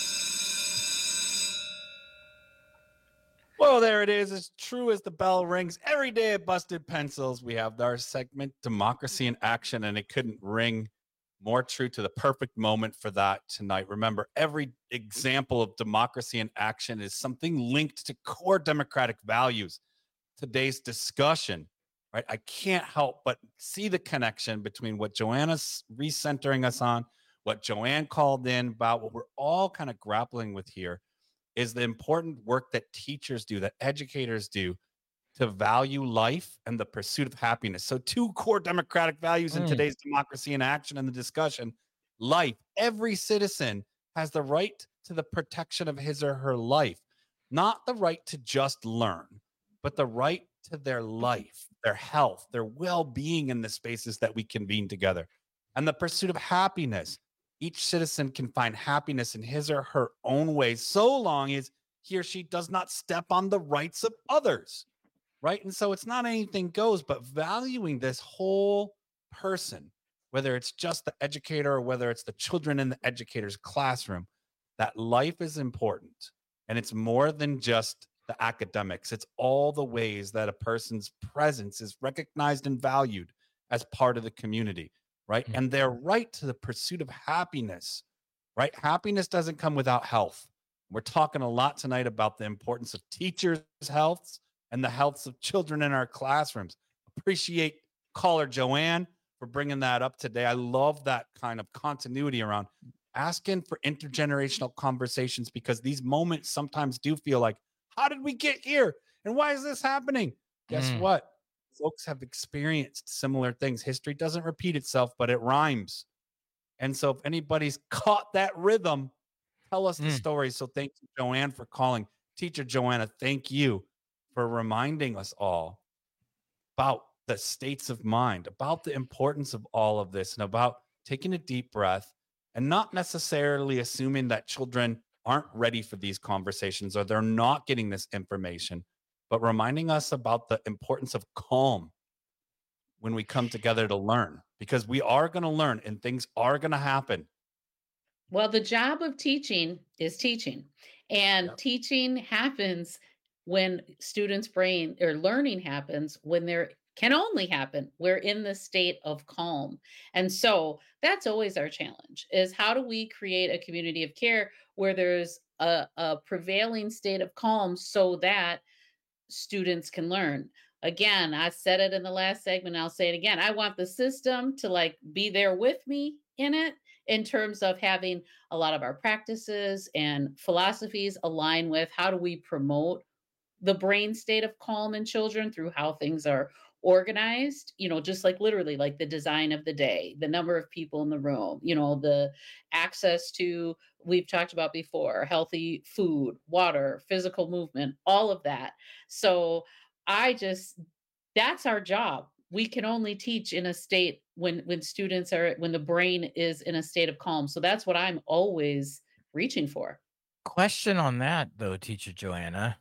Well, there it is. As true as the bell rings every day at Busted Pencils, we have our segment Democracy in Action, and it couldn't ring more true to the perfect moment for that tonight. Remember, every example of democracy in action is something linked to core democratic values. Today's discussion, right? I can't help but see the connection between what Joanna's recentering us on, what Joanne called in about, what we're all kind of grappling with here is the important work that teachers do, that educators do to value life and the pursuit of happiness. So 2 core democratic values in today's democracy in action and the discussion. Life. Every citizen has the right to the protection of his or her life, not the right to just learn, but the right to their life, their health, their well-being in the spaces that we convene together. And the pursuit of happiness. Each citizen can find happiness in his or her own way, so long as he or she does not step on the rights of others, right? And so it's not anything goes, but valuing this whole person, whether it's just the educator or whether it's the children in the educator's classroom, that life is important. And it's more than just the academics. It's all the ways that a person's presence is recognized and valued as part of the community. Right. And their right to the pursuit of happiness, right? Happiness doesn't come without health. We're talking a lot tonight about the importance of teachers' healths and the healths of children in our classrooms. Appreciate caller Joanne for bringing that up today. I love that kind of continuity around asking for intergenerational conversations, because these moments sometimes do feel like, how did we get here? And why is this happening? Guess what? Folks have experienced similar things. History doesn't repeat itself, but it rhymes. And so if anybody's caught that rhythm, tell us the story. So thank you, Joanne, for calling. Teacher Joanna, thank you for reminding us all about the states of mind, about the importance of all of this, and about taking a deep breath and not necessarily assuming that children aren't ready for these conversations or they're not getting this information, but reminding us about the importance of calm when we come together to learn, because we are going to learn and things are going to happen. Well, the job of teaching is teaching, and teaching happens when students' brain or learning happens when there can only happen. We're in the state of calm. And so that's always our challenge, is how do we create a community of care where there's a prevailing state of calm so that students can learn. Again, I said it in the last segment, I'll say it again. I want the system to like be there with me in it, in terms of having a lot of our practices and philosophies align with how do we promote the brain state of calm in children through how things are organized, just like literally like the design of the day, the number of people in the room, the access to, we've talked about before, healthy food, water, physical movement, all of that. So that's our job. We can only teach in a state when the brain is in a state of calm. So that's what I'm always reaching for. Question on that though, Teacher Joanna.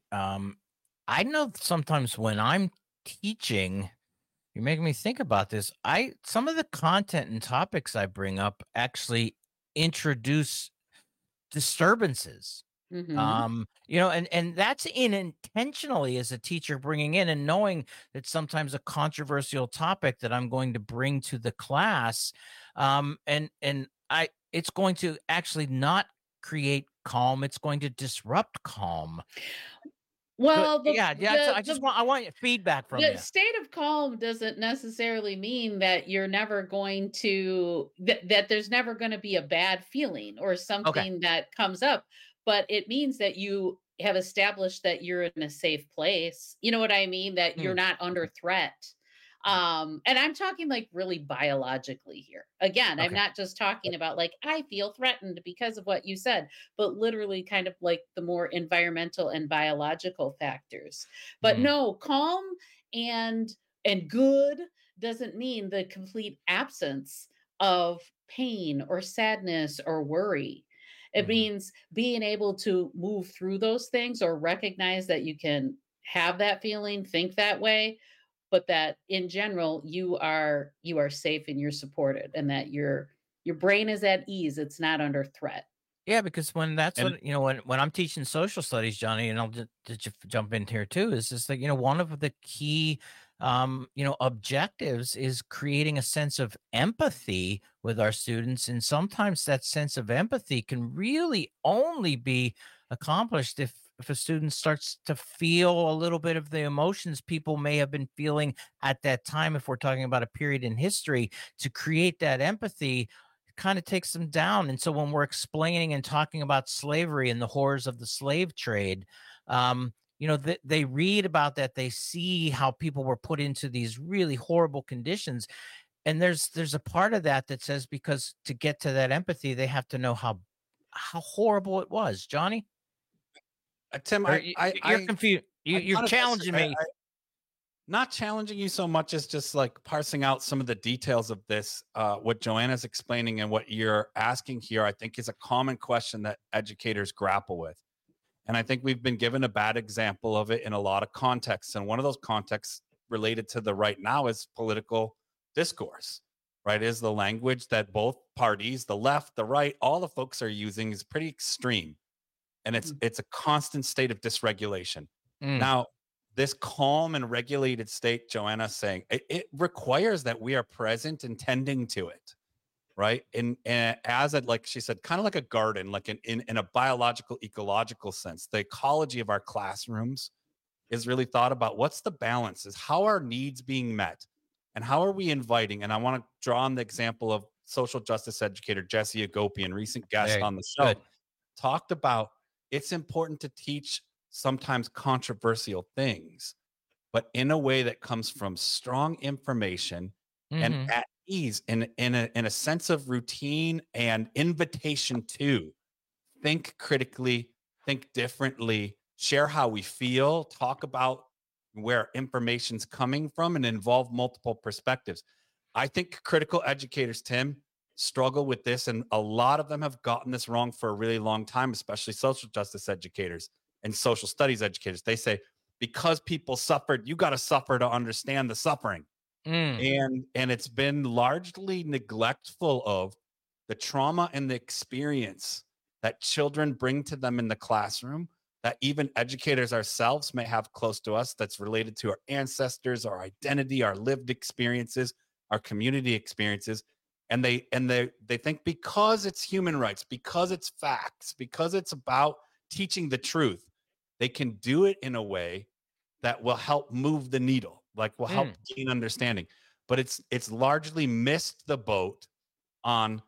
I know sometimes when I'm teaching, you're making me think about this. Some of the content and topics I bring up actually introduce disturbances. And that's intentionally as a teacher bringing in and knowing that sometimes a controversial topic that I'm going to bring to the class, it's going to actually not create calm. It's going to disrupt calm. Well, I want your feedback from you. The state of calm doesn't necessarily mean that you're never going to that there's never going to be a bad feeling or something that comes up, but it means that you have established that you're in a safe place. You know what I mean? That you're not under threat. And I'm talking like really biologically here. Again, I'm not just talking about like, I feel threatened because of what you said, but literally kind of like the more environmental and biological factors. But no, calm and good doesn't mean the complete absence of pain or sadness or worry. It means being able to move through those things or recognize that you can have that feeling, think that way, but that in general you are safe and you're supported, and that you're your brain is at ease. It's not under threat. Yeah, because when I'm teaching social studies, Johnny, and I'll just jump in here too, is just like, one of the key, objectives is creating a sense of empathy with our students. And sometimes that sense of empathy can really only be accomplished if a student starts to feel a little bit of the emotions people may have been feeling at that time. If we're talking about a period in history, to create that empathy kind of takes them down. And so when we're explaining and talking about slavery and the horrors of the slave trade, they read about that, they see how people were put into these really horrible conditions. And there's a part of that says, because to get to that empathy, they have to know how horrible it was. Johnny? Tim, you're confused. You're challenging me. Not challenging you so much as just like parsing out some of the details of this. What Joanna's explaining and what you're asking here, I think, is a common question that educators grapple with. And I think we've been given a bad example of it in a lot of contexts. And one of those contexts related to the right now is political discourse, right? Is the language that both parties, the left, the right, all the folks are using is pretty extreme. And it's a constant state of dysregulation. Now, this calm and regulated state, Joanna's saying, it requires that we are present and tending to it, right? And as like she said, kind of like a garden, like in a biological, ecological sense, the ecology of our classrooms is really thought about what's the balance, is how are needs being met, and how are we inviting? And I want to draw on the example of social justice educator Jessie Agopian, recent guest on the show, talked about it's important to teach sometimes controversial things, but in a way that comes from strong information and at ease, in a sense of routine and invitation to think critically, think differently, share how we feel, talk about where information's coming from, and involve multiple perspectives. I think critical educators, Tim, struggle with this, and a lot of them have gotten this wrong for a really long time, especially social justice educators and social studies educators. They say, because people suffered, you got to suffer to understand the suffering. And it's been largely neglectful of the trauma and the experience that children bring to them in the classroom, that even educators ourselves may have close to us, that's related to our ancestors, our identity, our lived experiences, our community experiences. And they think because it's human rights, because it's facts, because it's about teaching the truth, they can do it in a way that will help move the needle, like will help gain understanding. But it's largely missed the boat on,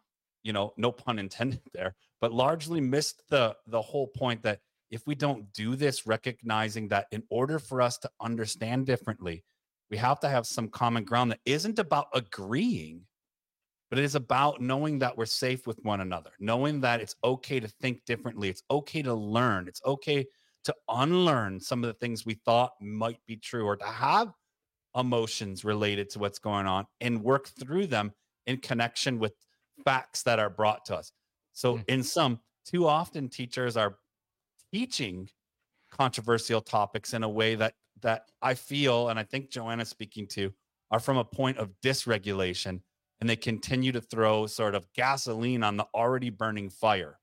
no pun intended there, but largely missed the whole point that if we don't do this, recognizing that in order for us to understand differently, we have to have some common ground that isn't about agreeing, but it is about knowing that we're safe with one another, knowing that it's okay to think differently. It's okay to learn. It's okay to unlearn some of the things we thought might be true, or to have emotions related to what's going on and work through them in connection with facts that are brought to us. So in sum, too often teachers are teaching controversial topics in a way that I feel, and I think Joanna's speaking to, are from a point of dysregulation, and they continue to throw sort of gasoline on the already burning fire.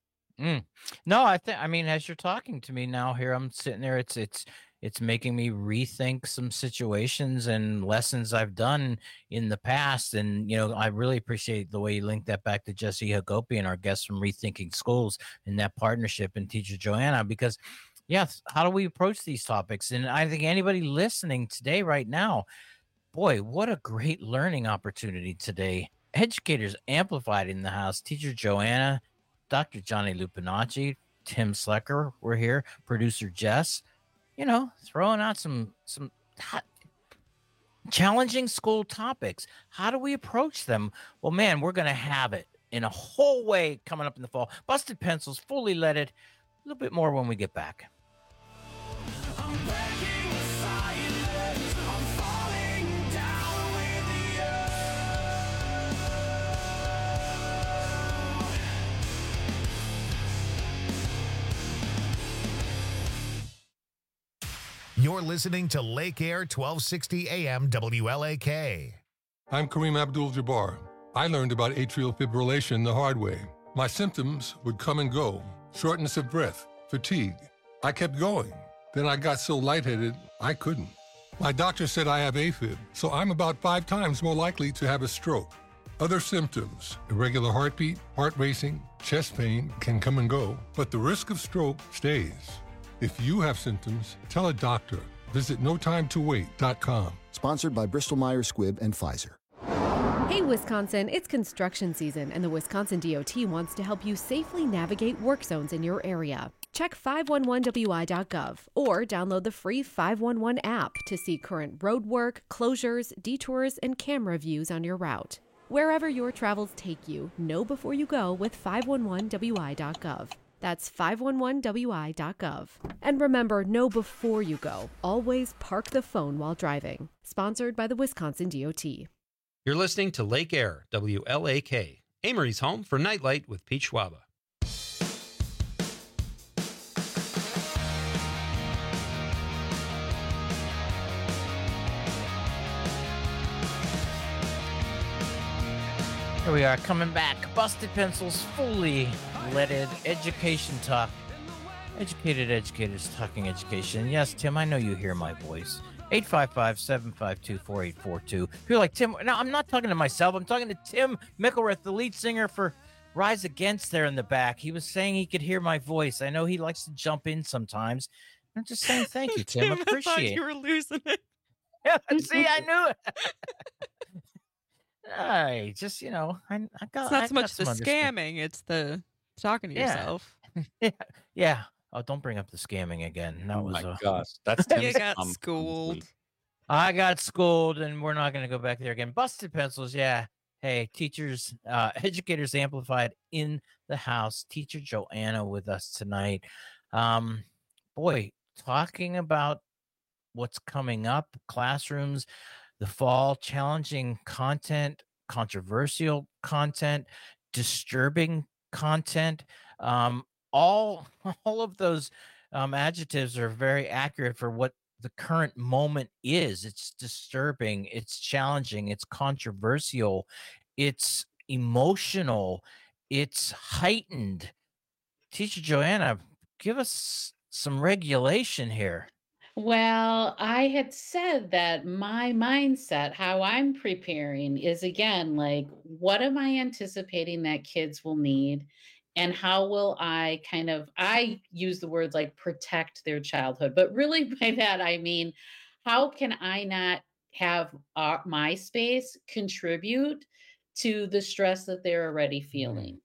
No, I mean, as you're talking to me now here, I'm sitting there, it's making me rethink some situations and lessons I've done in the past. And, I really appreciate the way you linked that back to Jessie Agopian, our guest from Rethinking Schools, and that partnership, and teacher Joanna, because yes, how do we approach these topics? And I think anybody listening today right now, boy, what a great learning opportunity today. Educators Amplified in the house. Teacher Joanna, Dr. Johnny Lupinacci, Tim Slecker, we're here. Producer Jess, throwing out some challenging school topics. How do we approach them? Well, man, we're going to have it in a whole way coming up in the fall. Busted Pencils, Fully Leaded. A little bit more when we get back. You're listening to Lake Air 1260 AM WLAK. I'm Kareem Abdul-Jabbar. I learned about atrial fibrillation the hard way. My symptoms would come and go, shortness of breath, fatigue. I kept going. Then I got so lightheaded, I couldn't. My doctor said I have AFib, so I'm about 5 times more likely to have a stroke. Other symptoms, irregular heartbeat, heart racing, chest pain can come and go, but the risk of stroke stays. If you have symptoms, tell a doctor. Visit notimetowait.com. Sponsored by Bristol-Myers Squibb and Pfizer. Hey, Wisconsin, it's construction season, and the Wisconsin DOT wants to help you safely navigate work zones in your area. Check 511wi.gov or download the free 511 app to see current road work, closures, detours, and camera views on your route. Wherever your travels take you, know before you go with 511wi.gov. That's 511wi.gov. And remember, know before you go. Always park the phone while driving. Sponsored by the Wisconsin DOT. You're listening to Lake Air, WLAK, Amory's home for Nightlight with Pete Schwaba. Here we are, coming back. Busted Pencils, fully leaded education talk. Educated educators talking education. Yes, Tim, I know you hear my voice. 855-752-4842. If you're like, Tim, no, I'm not talking to myself. I'm talking to Tim Mickelrath, the lead singer for Rise Against there in the back. He was saying he could hear my voice. I know he likes to jump in sometimes. I'm just saying thank you, Tim. Tim, Appreciate I thought it. you were losing it. Yeah, see, I knew it. I just, I got. It's not I so much got the some scamming, it's the talking to Yeah. yourself. Yeah. Oh, don't bring up the scamming again. That was my gosh, that's You got schooled. I got schooled, and we're not going to go back there again. Busted Pencils, yeah. Hey, teachers, educators amplified in the house. Teacher Joanna with us tonight. Boy, talking about what's coming up, classrooms, the fall, challenging content, controversial content, disturbing content. All of those adjectives are very accurate for what the current moment is. It's disturbing, it's challenging, it's controversial, it's emotional, it's heightened. Teacher Joanna, give us some regulation here. Well, I had said that my mindset, how I'm preparing is again, like, what am I anticipating that kids will need? And how will I I use the words like protect their childhood, but really by that, I mean, how can I not have my space contribute to the stress that they're already feeling?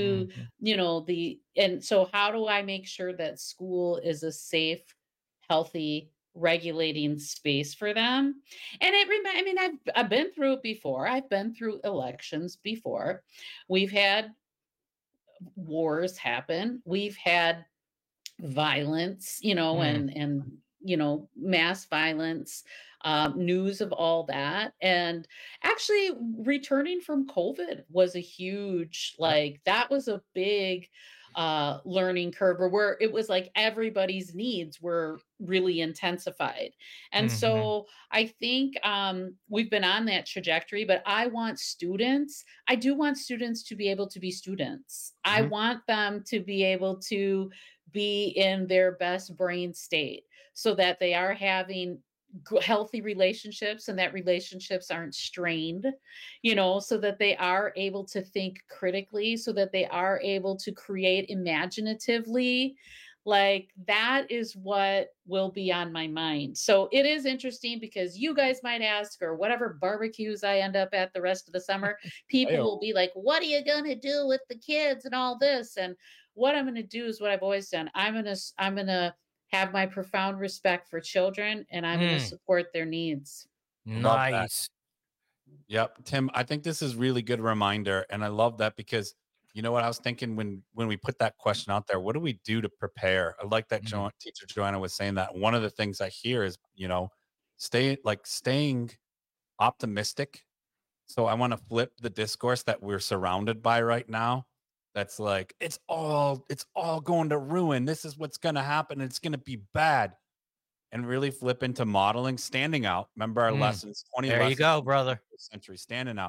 And so how do I make sure that school is a safe, healthy, regulating space for them? And I've been through it before. I've been through elections before. We've had wars happen. We've had violence, and mass violence, news of all that. And actually returning from COVID was a huge, that was a big learning curve where it was like everybody's needs were really intensified. And so I think we've been on that trajectory, but I do want students to be able to be students. I want them to be able to be in their best brain state so that they are having healthy relationships and that relationships aren't strained, so that they are able to think critically, so that they are able to create imaginatively. Like, that is what will be on my mind. So it is interesting because you guys might ask, or whatever barbecues I end up at the rest of the summer, people will be like, what are you going to do with the kids and all this? And what I'm going to do is what I've always done. I'm going to have my profound respect for children, and I'm going to support their needs. Nice. Yep. Tim, I think this is really good reminder. And I love that because you know what I was thinking when we put that question out there, what do we do to prepare? I like that teacher Joanna was saying that. One of the things I hear is, staying optimistic. So I want to flip the discourse that we're surrounded by right now. That's like, it's all going to ruin. This is what's going to happen. It's going to be bad. And really flip into modeling, standing out. Remember our lessons, 20 there lessons. you go, brother. Century, standing out.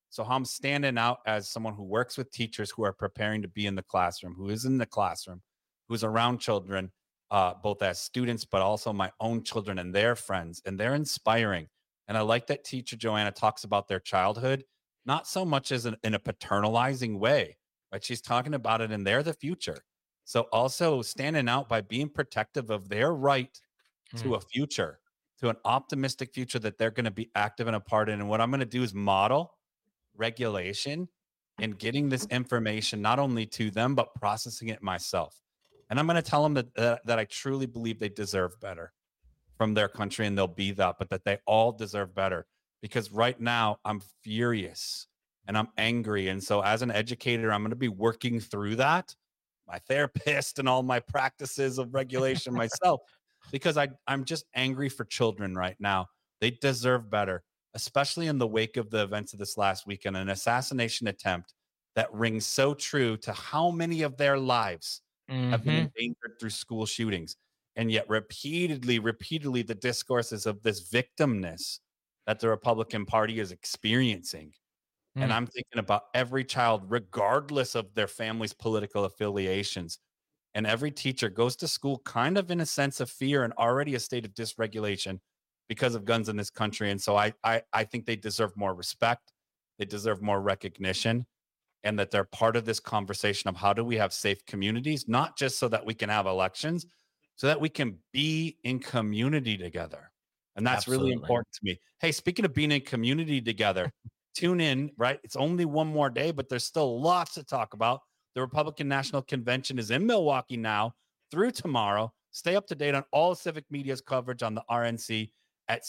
So I'm standing out as someone who works with teachers who are preparing to be in the classroom, who is in the classroom, who's around children, both as students, but also my own children and their friends, and they're inspiring. And I like that teacher Joanna talks about their childhood, not so much as in a paternalizing way, right? She's talking about it and they're the future. So also standing out by being protective of their right to a future, to an optimistic future that they're going to be active and a part in. And what I'm going to do is model regulation and getting this information not only to them, but processing it myself. And I'm going to tell them that I truly believe they deserve better from their country, and they'll be that, but that they all deserve better. Because right now I'm furious and I'm angry. And so as an educator, I'm going to be working through that, my therapist and all my practices of regulation myself, because I'm just angry for children right now. They deserve better, especially in the wake of the events of this last weekend, an assassination attempt that rings so true to how many of their lives have been endangered through school shootings. And yet repeatedly, the discourses of this victimness that the Republican Party is experiencing. And I'm thinking about every child, regardless of their family's political affiliations. And every teacher goes to school kind of in a sense of fear and already a state of dysregulation because of guns in this country. And so I think they deserve more respect. They deserve more recognition, and that they're part of this conversation of how do we have safe communities, not just so that we can have elections, so that we can be in community together. And that's really important to me. Hey, speaking of being in community together, tune in, right? It's only one more day, but there's still lots to talk about. The Republican National Convention is in Milwaukee now through tomorrow. Stay up to date on all Civic Media's coverage on the RNC at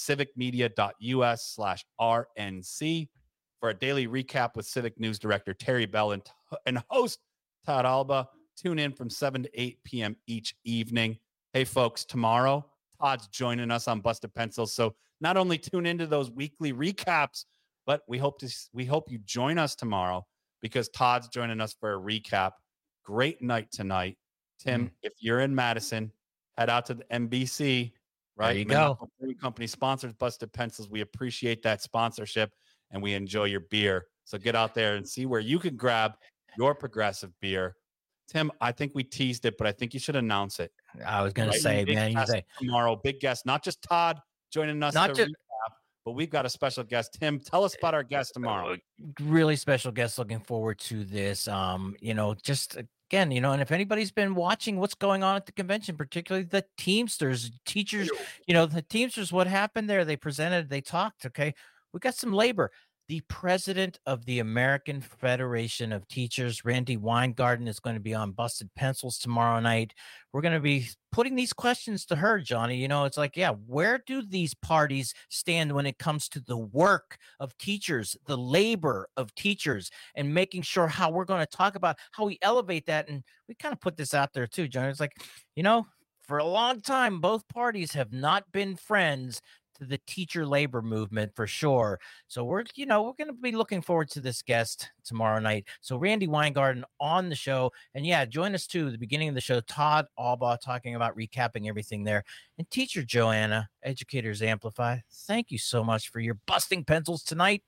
civicmedia.us/RNC. For a daily recap with Civic News Director Terry Bell and host Todd Alba. Tune in from 7 to 8 p.m. each evening. Hey, folks, tomorrow, Todd's joining us on Busted Pencils. So not only tune into those weekly recaps, but we hope you join us tomorrow because Todd's joining us for a recap. Great night tonight. Tim, if you're in Madison, head out to the NBC, right? There you go. Company sponsors Busted Pencils. We appreciate that sponsorship, and we enjoy your beer. So get out there and see where you can grab your progressive beer. Tim, I think we teased it, but I think you should announce it. I was going to say, man, you say tomorrow, big guest, not just Todd joining us, recap, but we've got a special guest. Tim, tell us about our guest tomorrow. Really special guest. Looking forward to this. Just again, and if anybody's been watching what's going on at the convention, particularly the Teamsters, teachers, the Teamsters, what happened there? They presented, they talked. Okay. We got some labor. The president of the American Federation of Teachers, Randi Weingarten, is going to be on Busted Pencils tomorrow night. We're going to be putting these questions to her, Johnny. It's like, where do these parties stand when it comes to the work of teachers, the labor of teachers, and making sure how we're going to talk about how we elevate that. And we kind of put this out there too, Johnny. It's like, for a long time, both parties have not been friends to the teacher labor movement for sure. So we're going to be looking forward to this guest tomorrow night. So Randi Weingarten on the show, and join us too at the beginning of the show. Todd Alba talking about recapping everything there, and teacher Joanna, Educators Amplify. Thank you so much for your busting pencils tonight,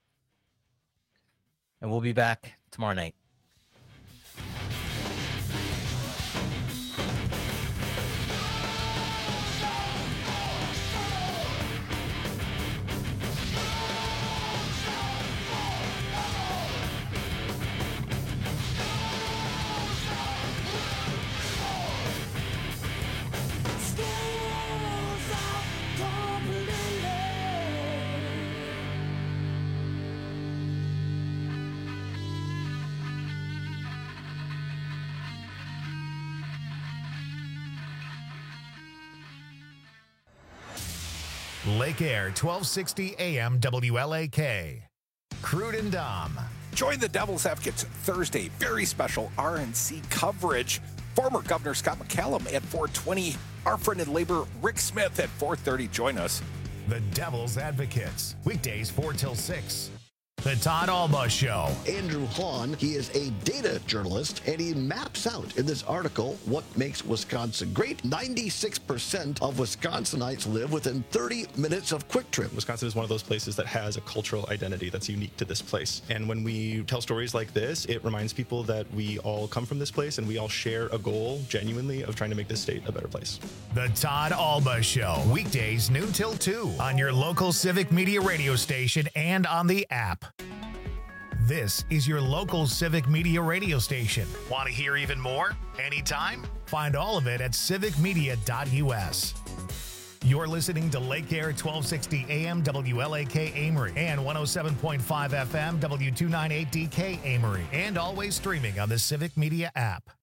and we'll be back tomorrow night. Lake Air, 1260 AM WLAK. Crude and Dom. Join the Devil's Advocates Thursday, very special RNC coverage. Former Governor Scott McCallum at 4:20. Our friend in labor, Rick Smith, at 4:30. Join us. The Devil's Advocates, weekdays 4 till 6. The Todd Alba Show. Andrew Hahn, he is a data journalist, and he maps out in this article what makes Wisconsin great. 96% of Wisconsinites live within 30 minutes of Quick Trip. Wisconsin is one of those places that has a cultural identity that's unique to this place. And when we tell stories like this, it reminds people that we all come from this place and we all share a goal, genuinely, of trying to make this state a better place. The Todd Alba Show. Weekdays noon till 2 on your local Civic Media radio station and on the app. This is your local Civic Media radio station. Want to hear even more? Anytime? Find all of it at civicmedia.us. You're listening to Lake Air 1260 AM WLAK Amory and 107.5 FM W298DK Amory, and always streaming on the Civic Media app.